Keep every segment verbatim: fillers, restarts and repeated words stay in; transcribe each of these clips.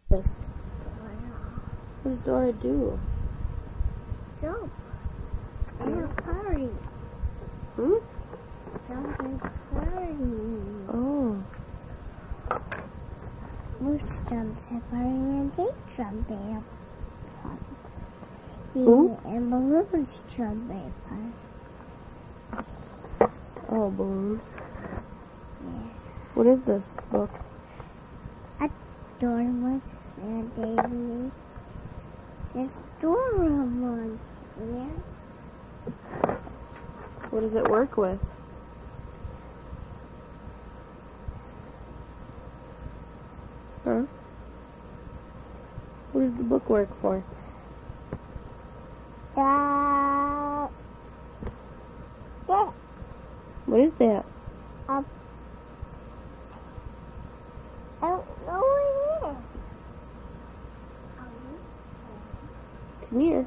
What does Dora do? Jump. In a party. Hmm? Jump in a party. Oh. Moose jumps a party and they jump in a party. Who? And balloons jump in a party. Oh, balloons. Yeah. What is this book? Doraemon and Davy. There's Doraemon. Yeah. What does it work with? Huh? What does the book work for? Uh, yeah. What is that? Um, I don't know what it is. Come here.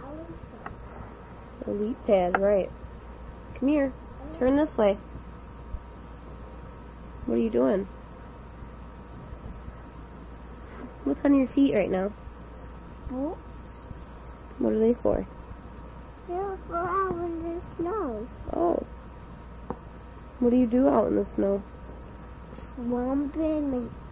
Elite pad, right. Come here. Turn this way. What are you doing? What's on your feet right now? Boots. What are they for? They're for out in the snow. Oh. What do you do out in the snow? Swamping and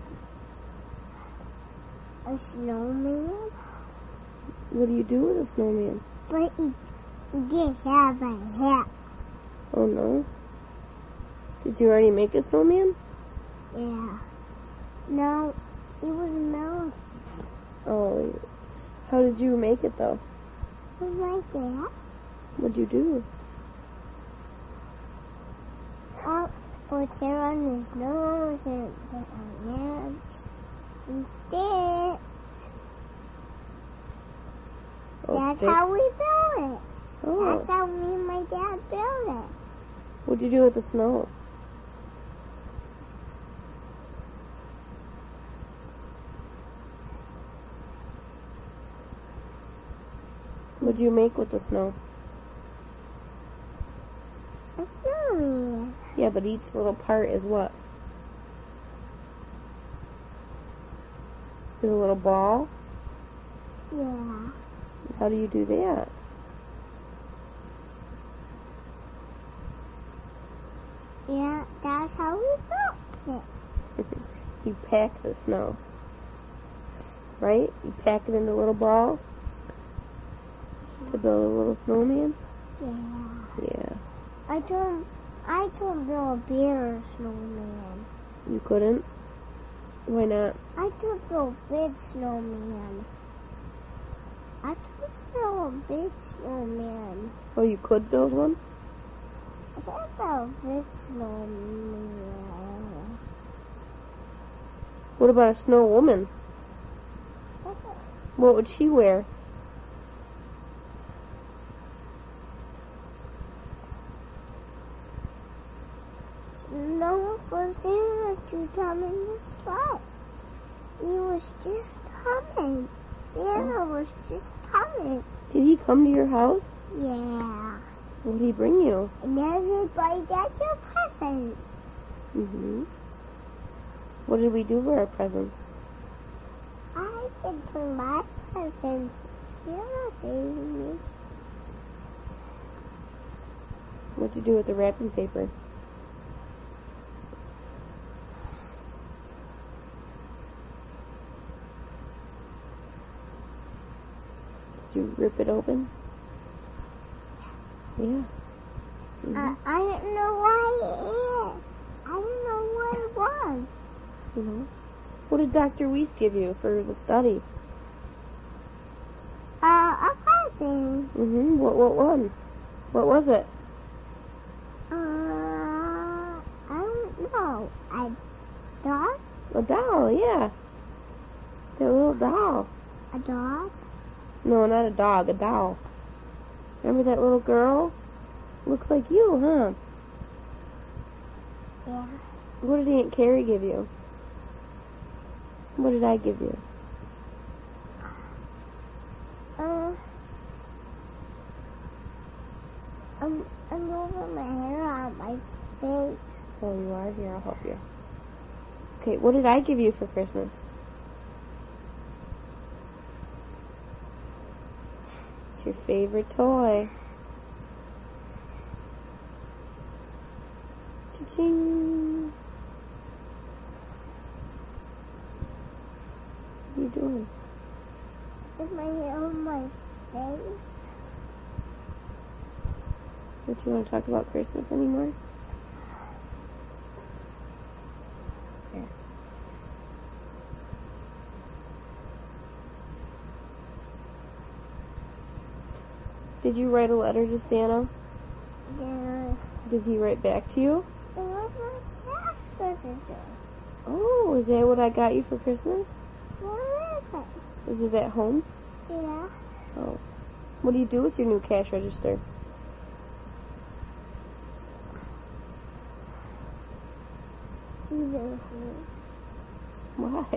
a snowman. What do you do with a snowman? But you just have a hat. Oh no. Did you already make a snowman? Yeah. No, it was melon. Oh. How did you make it though? It was like that. What'd you do? Oh, put it on his nose and put on hands and sticks. Oh, That's sticks. how we built it. Oh. That's how me and my dad built it. What'd you do with the snow? What'd you make with the snow? A snowman. Yeah, but each little part is what? Is it a little ball? Yeah. How do you do that? Yeah, that's how we built it. You pack the snow. Right? You pack it into little balls to build a little snowman? Yeah. Yeah. I told I told Bill a bigger snowman. You couldn't? Why not? I told Bill a big snowman. I told Bill a big snowman. Oh, you could build one? I told Bill a big snowman. What about a snow woman? What would she wear? No one was there to come in the spot. He was just coming. Santa was just coming. Did he come to your house? Yeah. What did he bring you? And everybody got their presents. Mm-hmm. What did we do for our presents? I can turn my presents. Santa gave me. What'd you do with the wrapping paper? Did you rip it open? Yeah. Mm-hmm. Uh, I didn't know why it is. I didn't know what it was. Mm-hmm. What did Doctor Weiss give you for the study? Uh, a present. Mm-hmm. What, what one? What was it? Uh, I don't know. A dog? A doll, yeah. That little doll. A dog? No, not a dog, a doll. Remember that little girl? Looks like you, huh? Yeah. What did Aunt Carrie give you? What did I give you? Uh, I'm, I'm moving my hair on my face. Oh, you are? Here, I'll help you. Okay, what did I give you for Christmas? It's your favorite toy. Cha-ching. What are you doing? Is my hair on my face? Don't you want to talk about Christmas anymore? Yeah. Did you write a letter to Santa? Yeah. Did he write back to you? It was my cash register. Oh, is that what I got you for Christmas? What is it? Is it at home? Yeah. Oh. What do you do with your new cash register? Either Why?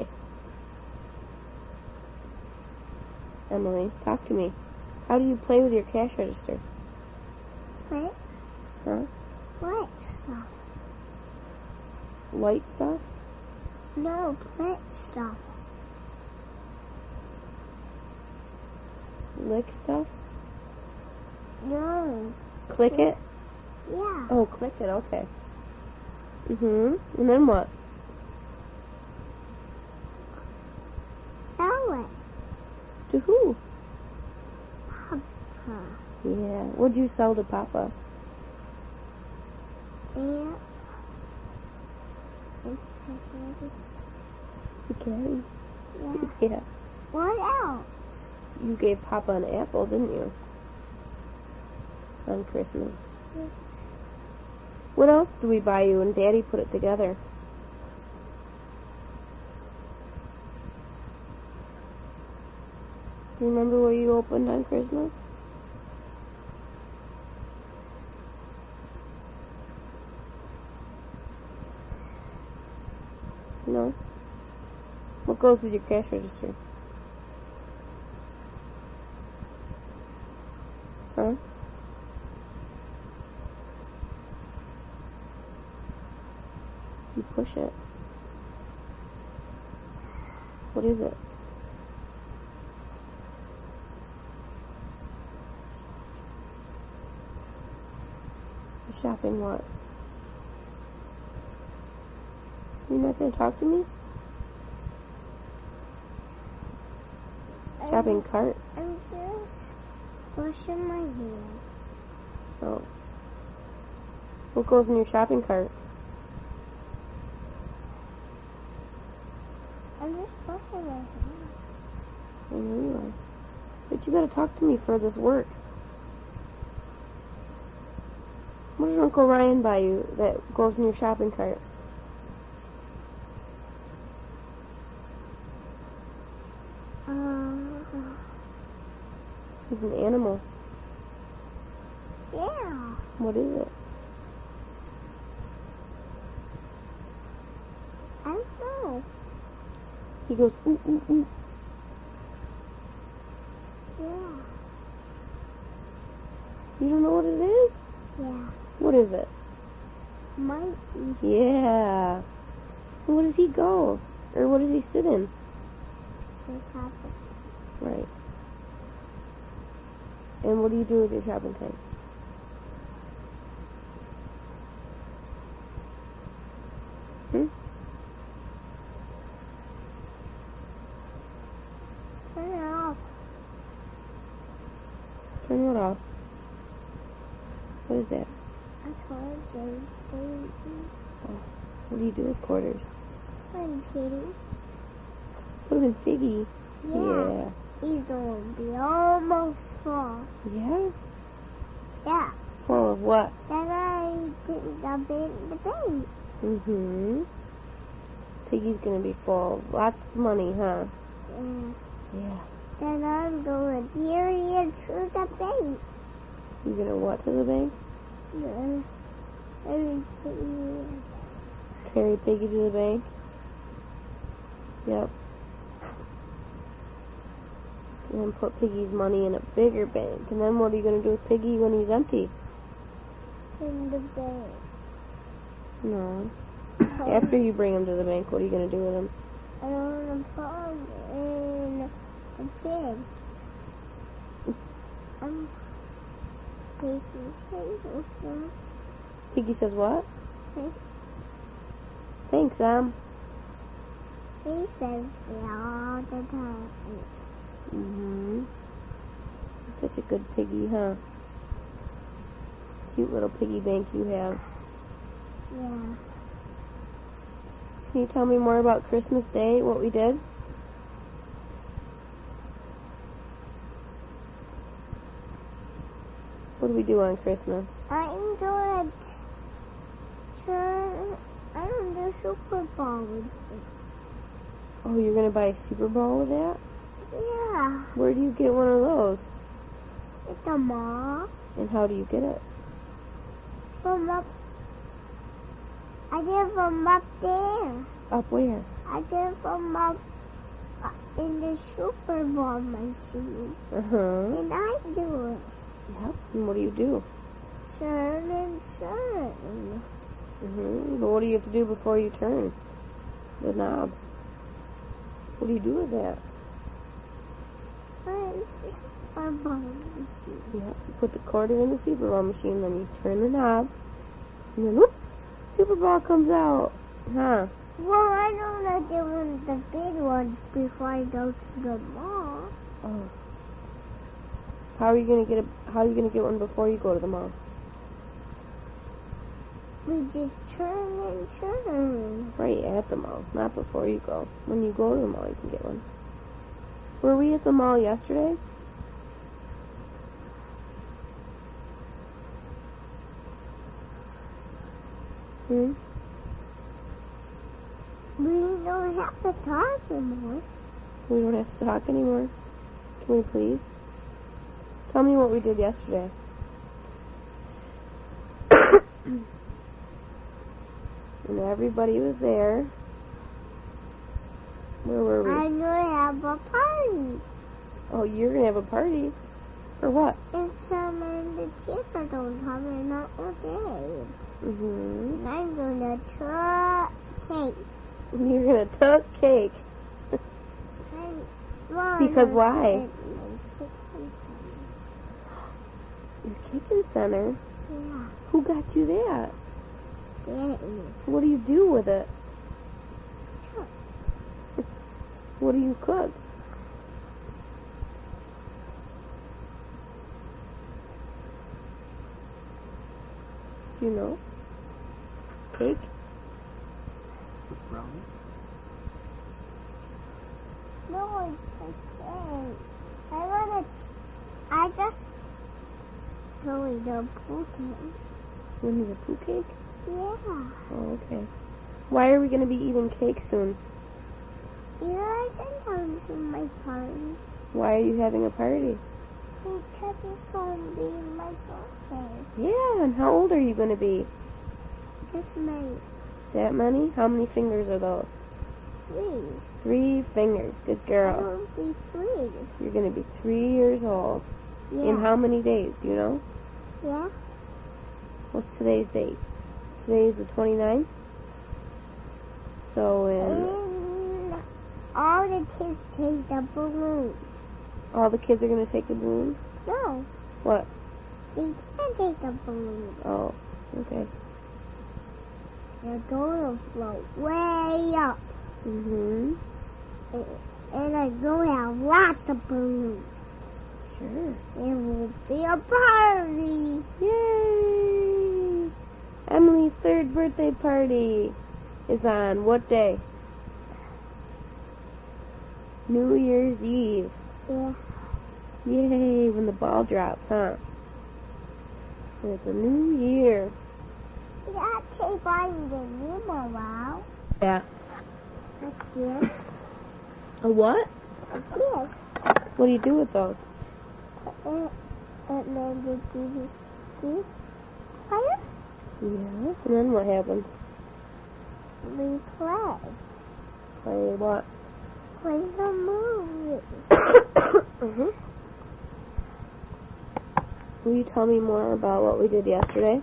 Emily, talk to me. How do you play with your cash register? What? Huh? What stuff? Light stuff? No, plant stuff. Lick stuff? No. Click it? Yeah. Oh, click it, okay. Mm-hmm. And then what? Sell it. To who? Papa. Yeah. What'd you sell to Papa? And Spaghetti. yeah. Yeah. What else? You gave Papa an apple, didn't you? On Christmas. Yeah. What else do we buy you and Daddy put it together? Remember what you opened on Christmas? No? What goes with your cash register? Huh? You push it. What is it? You're shopping what? You're not going to talk to me? Shopping cart? I'm just brushing my hair. Oh. What goes in your shopping cart? I'm just brushing my hair. I know you are. But you gotta talk to me for this work. What did Uncle Ryan buy you that goes in your shopping cart? Uh, He's an animal. yeah. What is it? I don't know. He goes, ooh, ooh, ooh. Yeah. You don't know what it is? Yeah. What is it? Mikey. Yeah. Where does he go? Or what does he sit in? The Papa. Right. And what do you do with your shopping cart? Hmm? Turn it off. Turn what off? What is that? I told you. Oh. What do you do with quarters? I'm kidding. Put them in Figgy. Yeah. He's gonna be almost full. Yeah? Yeah. Full of what? Then I didn't dump it in the bank. Mm-hmm. Piggy's gonna be full of lots of money, huh? Yeah. Yeah. Then I'm going to carry it to the bank. You gonna what to the bank? Yeah. Everything. Carry Piggy to the bank? Yep. And then put Piggy's money in a bigger bank. And then what are you gonna do with Piggy when he's empty? In the bank. No. After you bring him to the bank, what are you gonna do with him? I want to put him in a bin. In Um, Piggy says so. Piggy says what? He Thanks, Em. he says it all the time. Mm-hmm. Such a good piggy, huh? Cute little piggy bank you have. Yeah. Can you tell me more about Christmas Day, what we did? What do we do on Christmas? I'm gonna turn. I don't do Super Bowl with it. Oh, you're gonna buy a Super Bowl with that? Yeah. Where do you get one of those? At the mall. And how do you get it? From up. I get from up there. Up where? I get from up uh, in the Super Bowl machine. Uh-huh. And I do it. Yep. And what do you do? Turn and turn. Mm-hmm. But what do you have to do before you turn the knob? What do you do with that? Super Bowl machine. Yep. You put the quarter in the Super Bowl machine, then you turn the knob, and then whoop, Super Bowl comes out. Huh? Well, I don't like doing the big ones before I go to the mall. Oh. How are you gonna get a? How are you gonna get one before you go to the mall? We just turn and turn. Right at the mall, not before you go. When you go to the mall, you can get one. Were we at the mall yesterday? Hmm? We don't have to talk anymore. We don't have to talk anymore. Can we please? Tell me what we did yesterday. And everybody was there. Where were we? I'm gonna have a party. Oh, you're gonna have a party? For what? And some of the kids are going to come in on day. Mm-hmm. And I'm gonna try cake. You're gonna tuck cake. I'm, well, Because I'm why? gonna Your kitchen center? Yeah. Who got you that? Daddy. What do you do with it? Sure. What do you cook? Do you know? Cake? Brownie? No, it's okay. I wanna. I just going to put it. You need a poo cake? Yeah. Oh, okay. Why are we going to be eating cake soon? Yeah, I can come to my party. Why are you having a party? Because it's going to be my birthday. Yeah, and how old are you going to be? Just made That many? How many fingers are those? three. Three fingers. Good I girl. will be three. You're going to be three years old. Yeah. In how many days? Do you know? Yeah. What's today's date? Today is the twenty-ninth. So in... And all the kids take the balloons. All the kids are going to take the balloons? No, What? they can't take the balloons. Oh, okay. They're going to float way up. Mm-hmm. And, and I'm going to have lots of balloons. Sure. It will be a party. Yay! Emily's third birthday party is on what day? New Year's Eve. Yeah. Yay, when the ball drops, huh? And it's a new year. Yeah, keep buying the new mobile. Yeah. A gift. A what? A gift. What do you do with those? And, and then the D V D player. Yeah. And then what happens? We play. Play what? Play the movie. Mm-hmm. Will you tell me more about what we did yesterday?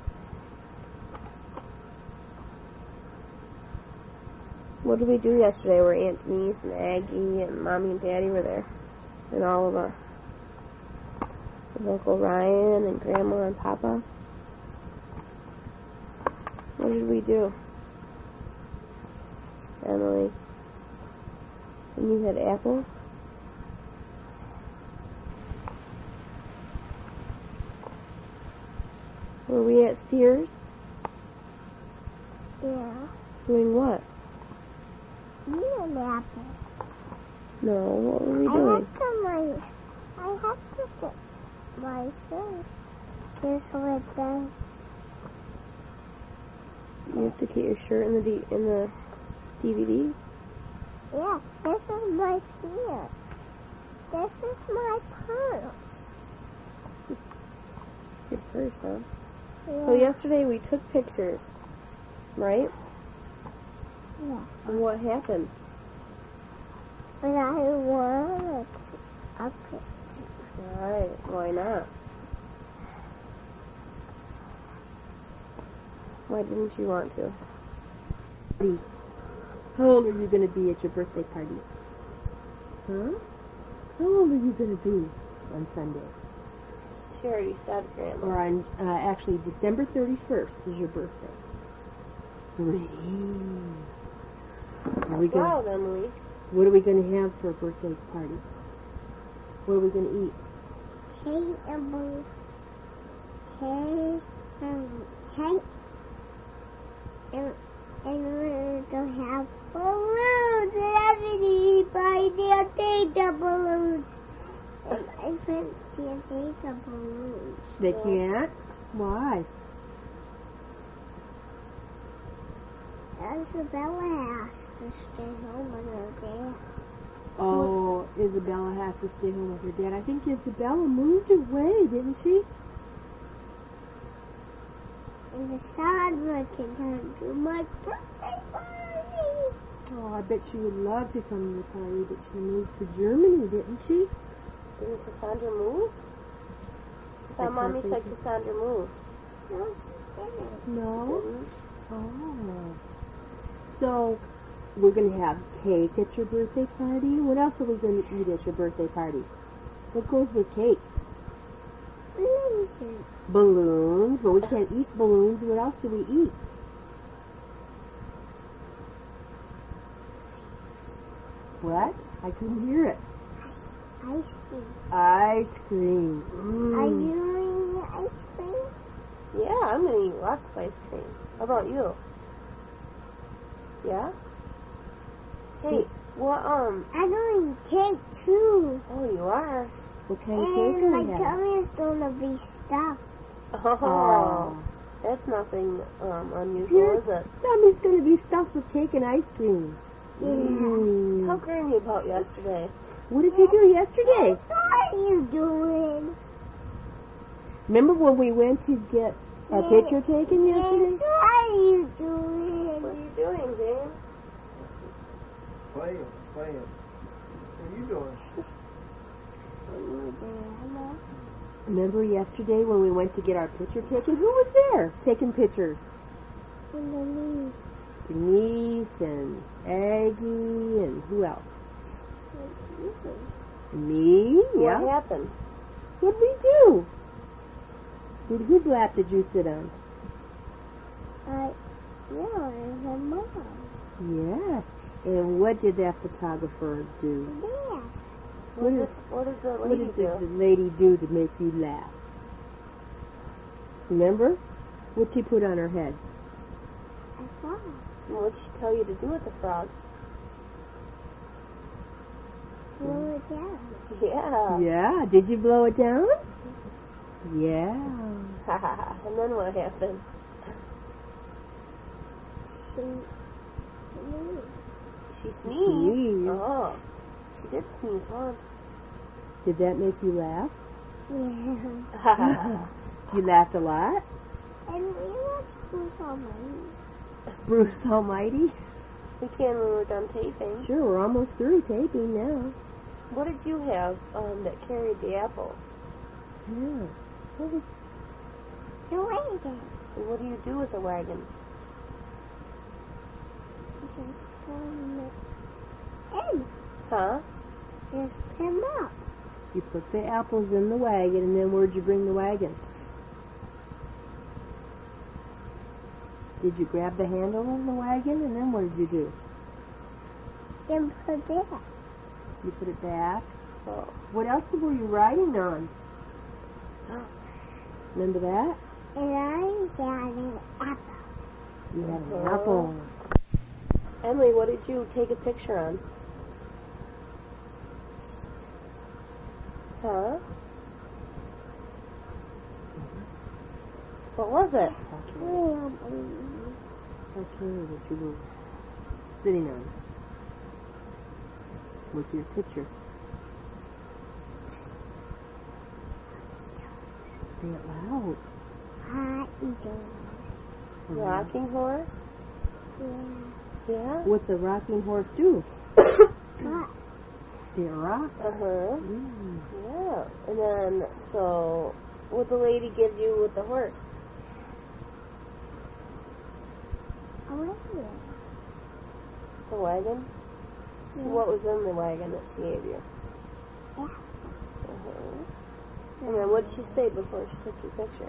What did we do yesterday where Aunt Denise and Aggie and Mommy and Daddy were there? And all of us. With Uncle Ryan and Grandma and Papa. What did we do? Emily. And you had apples? Were we at Sears? Yeah. Doing what? You an apple. No, what were we I doing? have to my, I have to get my shirt. This with the, You have to get your shirt in the D- in the D V D? yeah, this is my shirt. This is my purse. Your purse, huh? Yeah. So yesterday we took pictures, right? Yeah. And what happened? But I want a picture. Alright, why not? Why didn't you want to? How old are you going to be at your birthday party? Huh? How old are you going to be on Sunday? She already said, Grandma. Or on, uh, actually, December thirty-first is your birthday. Three. Are we Wow, gonna, Emily. what are we going to have for a birthday party? What are we going to eat? Cake and blue. Cake and cake. And, and we're going to have balloons. And everybody by their take the balloons. And my friends can't take the balloons. They So can't? Why? Isabella has to stay home with her dad. Oh, Isabella has to stay home with her dad. I think Isabella moved away, didn't she? And the Sandra can come to my birthday party. Oh, I bet she would love to come to the party, but she moved to Germany, didn't she? Didn't Cassandra move? I thought Mommy said Cassandra moved. No, she didn't. No? Oh. So, we're going to have cake at your birthday party? What else are we going to eat at your birthday party? What goes with cake? Balloons. Balloons. But we can't eat balloons. What else do we eat? What? I couldn't hear it. Ice cream. Ice cream. Mm. Are you eating ice cream? Yeah, I'm going to eat lots of ice cream. How about you? Yeah? Hey, what, um... I'm going to cake too. Oh, you are? What kind of cake And are my we having? tummy is going to be stuffed. Oh, Oh. that's nothing um, unusual, is it? Tummy's going to be stuffed with cake and ice cream. Yeah. Mm. Tell Granny about yesterday. What did you do yesterday? What are you doing? Remember when we went to get our Yeah. picture taken yesterday? What are you doing? What are you doing, James? Playing, playing. What are you doing? Remember yesterday when we went to get our picture taken? Who was there taking pictures? Denise. Denise and Aggie and who else? Me? Yeah. What happened? What'd we do? Who- Whose lap did you sit on? I, yeah, it's a mom. Yes. And what did that photographer do? Yeah. What, What did, is- what did the What lady did do? the, the lady do to make you laugh? Remember? What'd she put on her head? I saw. What did she tell you to do with the frog? Blow it down. Yeah. Yeah. Did you blow it down? Yeah. And then what happened? She, she, She Sneezed. sneezed. Oh. She did sneeze once. Did that make you laugh? yeah. You laughed a lot? And we watched Bruce Almighty. Bruce Almighty? We can when we're done taping. Sure, we're almost through taping now. What did you have um, that carried the apples? Yeah. What was The wagon. And what do you do with a wagon? Just turn it in. Huh? Just him up. You put the apples in the wagon, and then where'd you bring the wagon? Did you grab the handle of the wagon, and then what did you do? Then put it back. You put it back. Oh. What else were you riding on? Remember that? And I got an apple. You had an Oh. apple. Emily, what did you take a picture on? Huh? What was it? Okay, that you were sitting on with your picture. Say it loud. Hot dog. Rocking horse? Yeah. Yeah? What's a rocking horse do? What? They rock. Uh-huh. Mm. Yeah. And then, so, what the lady give you with the horse? A wagon. The wagon? So what was in the wagon that she gave you? Yeah. Uh-huh. And then what did she say before she took your picture?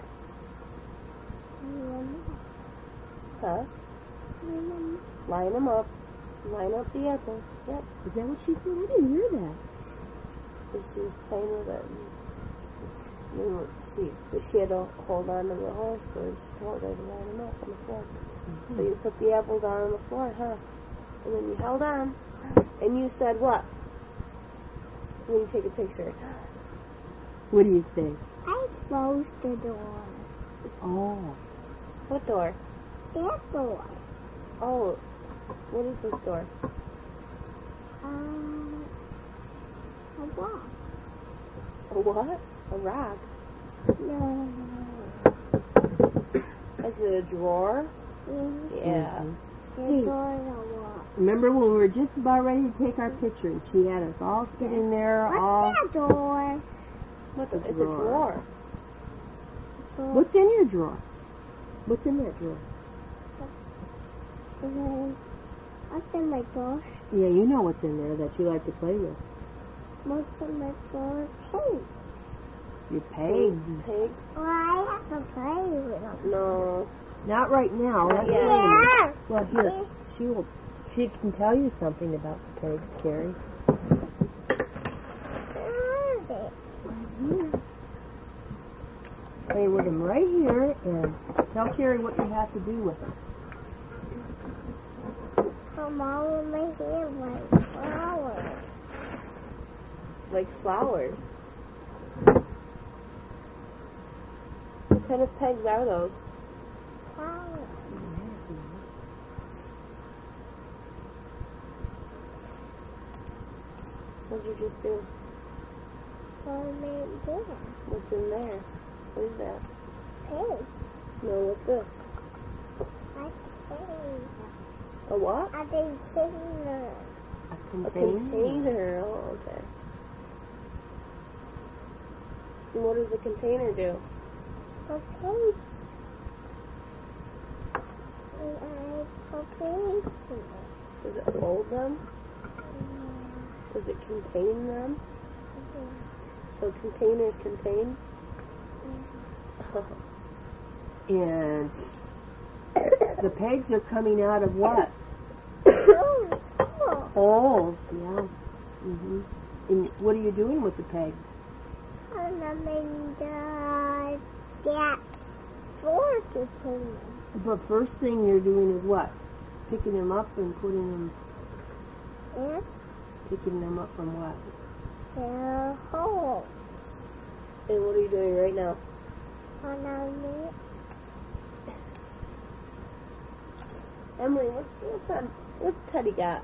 Huh? Line them up. Line up the apples. Yep. Is that what she said? I didn't hear that. So she was playing with it. And then she, but she had to hold on to the horse, so she told her to line them up on the floor. Mm-hmm. So you put the apples down on the floor, huh? And then you held on. And you said what? When you take a picture. What do you say? I closed the door. Oh. What door? That door. Oh, what is this door? Um, a rock. A what? A rock. No. Is it a drawer? Mm-hmm. Yeah. The Hey. door is a rock. Remember when we were just about ready to take our picture and she had us all sitting there all... What's that door? What's a, A it's a drawer. drawer. Door. What's in your drawer? What's in that drawer? is- What's in my drawer? Yeah, you know what's in there that you like to play with. What's in my drawer? Pink. Your pegs. Pig? Well, I have to play with them. No. Not right now. Not Yeah. yet. Well, here, she will. She can tell you something about the pegs, Carrie. Play with them right here and tell Carrie what you have to do with them. Come on with my hand like flowers. Like flowers. What kind of pegs are those? Flowers. What did you just do? What am I doing? What's in there? What is that? Pigs. No, what's this? I think. A what? I think container. A A container. container. Oh, okay. And what does a container do? For pigs. And I put pigs in it. Does it hold them? Does it contain them? So containers contain? And the pegs are coming out of what? Oh, cool. Holes. Yeah. Mhm. And what are you doing with the pegs? And I'm in the that door container. But first thing you're doing is what? Picking them up and putting them. And Picking them up from what? the hole. And what are you doing right now? And I'm in Emily, what's, what's, that, what's Teddy got?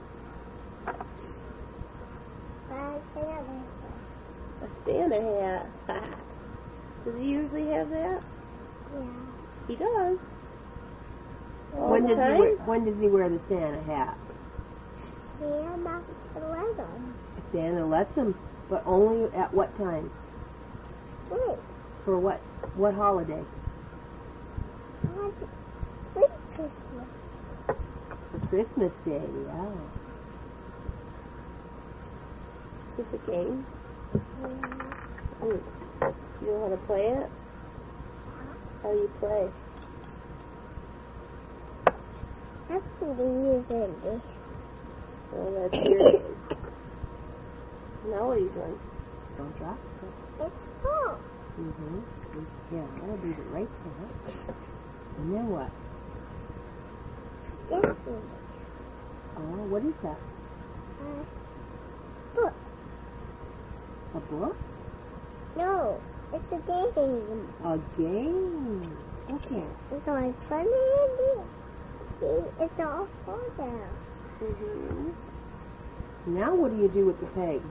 my family. A Santa hat. Does he usually have that? Yeah. He does. All When the does he time? wear, when does he wear the Santa hat? Yeah, about eleven. Santa lets him, but only at what time? Wait. For what? What holiday? What? Wait, Christmas. For Christmas Day. Yeah. Is this a game? Mm. You know how to play it? How do you play? That's pretty easy. Oh, that's your game. Now what are you doing? Don't drop it. It's full. Mm-hmm. Yeah, that'll be the right there. And then what? This is Oh, what is that? a book. A book? No, it's a game. A game. Okay. It's like funny and it's all fall down. Mm-hmm. Now what do you do with the peg?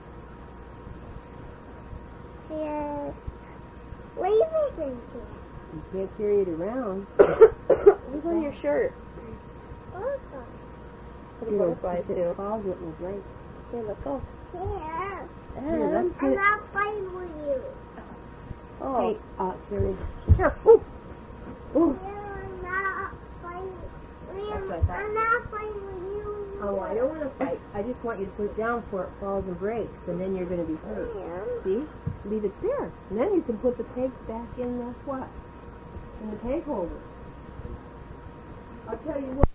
Just leave it in there. You can't carry it around. What's on your shirt? Also, What a butterfly If too. it falls, it will break. Here, let's go. here. Here, let's put I'm it. not playing with you. Oh, Hey, uh, Carrie. Here. Ooh. Ooh. I'm not playing. That's what I thought. I'm not playing with you. Oh, I don't want to fight. I just want you to put it down before it falls and breaks, and then you're going to be hurt. Yeah. See? Leave it there. And then you can put the pegs back in the what? In the peg holder. I'll tell you what.